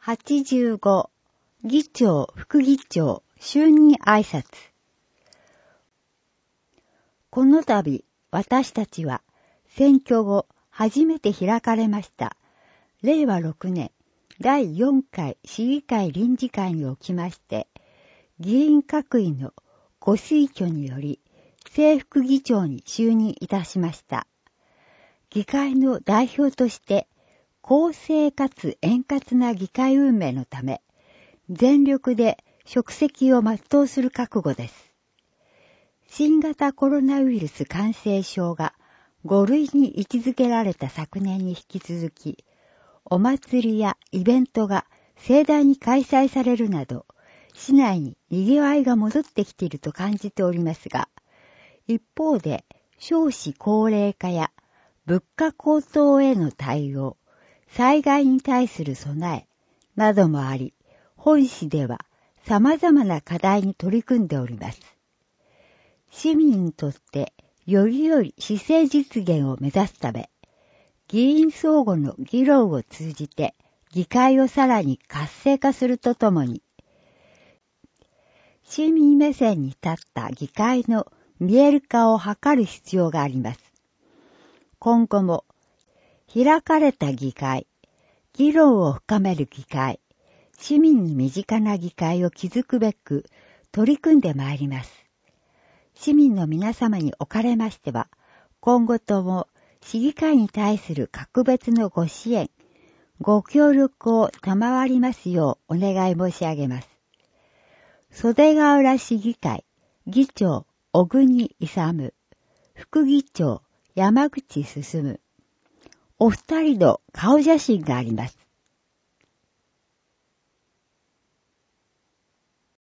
85、議長、副議長、就任挨拶。この度、私たちは、選挙後、初めて開かれました。令和6年、第4回市議会臨時会におきまして、議員各位のご推挙により、正副議長に就任いたしました。議会の代表として、公正かつ円滑な議会運営のため、全力で職責を全うする覚悟です。新型コロナウイルス感染症が5類に位置づけられた昨年に引き続き、お祭りやイベントが盛大に開催されるなど、市内に賑わいが戻ってきていると感じておりますが、一方で少子高齢化や物価高騰への対応、災害に対する備えなどもあり、本市では様々な課題に取り組んでおります。市民にとってより良い市政実現を目指すため、議員相互の議論を通じて議会をさらに活性化するとともに、市民目線に立った議会の見える化を図る必要があります。今後も開かれた議会、議論を深める議会、市民に身近な議会を築くべく取り組んでまいります。市民の皆様におかれましては、今後とも市議会に対する格別のご支援、ご協力を賜りますようお願い申し上げます。袖ヶ浦市議会、議長、小国勇、副議長、山口進、お二人の顔写真があります。